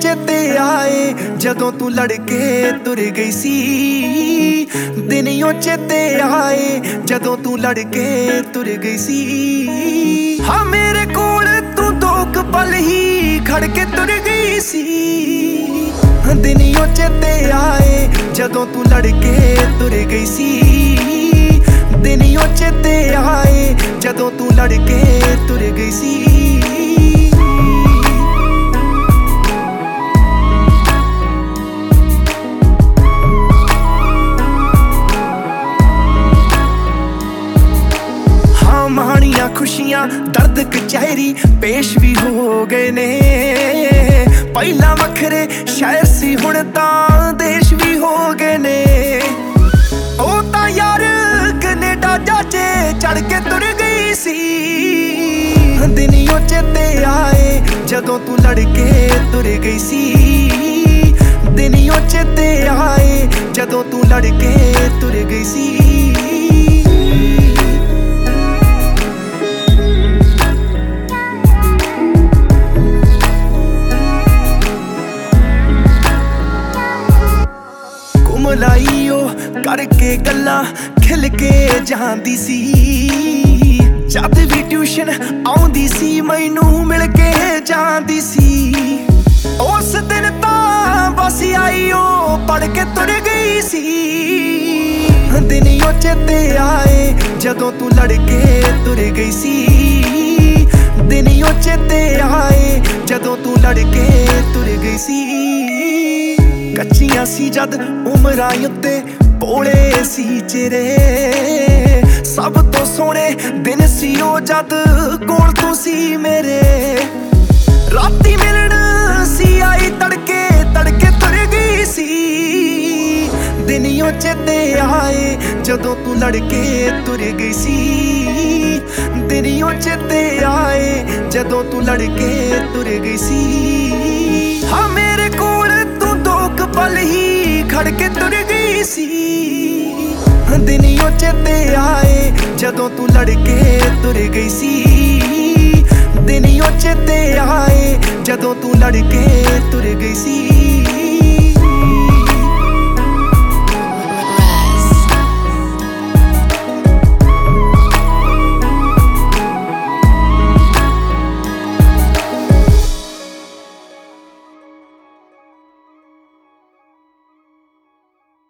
चेते आए जदों तू लड़के तुर गई सी। दिनियों चेते आए जदों तू लड़के तुर गई सी। हाँ मेरे कोल तू दो क पल ही खड़ के तुर गई सी। दिनियों चेते आए जदों तू लड़के तुर गई सी। दिनियों चेते आए जदों तू लड़के तुर गई सी। माणियां खुशियां दर्द कचहरी पेश भी हो गए ने। पहला वखरे शहर सी हुण तां देश भी हो गए ने। ओ तां यार कनेडा जाचे चढ़ के तुर गई सी। दिनियों चेते आए जदों तू लड़के तुर गई सी। दिनियों चेते आए जदों तू लड़के तुर गई सी। लाइयो करके गल्ला खिल के जांदी सी। जद भी ट्यूशन आउंदी सी मैनू मिल के जांदी सी। उस दिन तां बस आईओ पढ़ के तुर गई सी। दिनियों चेते आए जदों तू लड़के तुर गई सी। दिनियों चेते आए जदों तू लड़के तुर गई सी। कच्चियां सी जद उमरां उत्ते भोले सी चेहरे। सब तो सोहणे दिन सी ओ जद कोल तू सी मेरे। राती मिलन सी आई तड़के तड़के तुर गई सी। दिनियों चेते आए जदों तू लड़के तुर गई सी। दिनियों चेते आए जदों तू लड़के तुर गई सी। हाँ मेरे कोल पल ही खड़ के तुर गई सी। दिनियों चेते आए जदों तू लड़के तुर गई सी। दिनियों चेते आए जदों तू लड़के तुर गई सी।